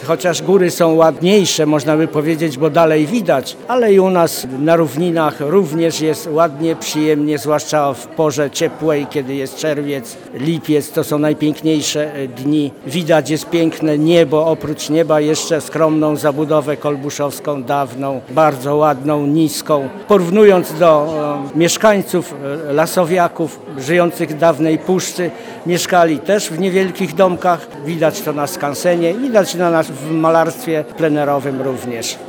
Chociaż góry są ładniejsze, można by powiedzieć, bo dalej widać, ale i u nas na równinach również jest ładnie, przyjemnie, zwłaszcza w porze ciepłej, kiedy jest czerwiec, lipiec, to są najpiękniejsze dni. Widać jest piękne niebo, oprócz nieba jeszcze skromną zabudowę kolbuszowską, dawną, bardzo ładną, niską. Porównując do mieszkańców, lasowiaków żyjących w dawnej puszczy, mieszkali też w niewielkich domkach, widać to na skansenie, widać na nas w malarstwie plenerowym również.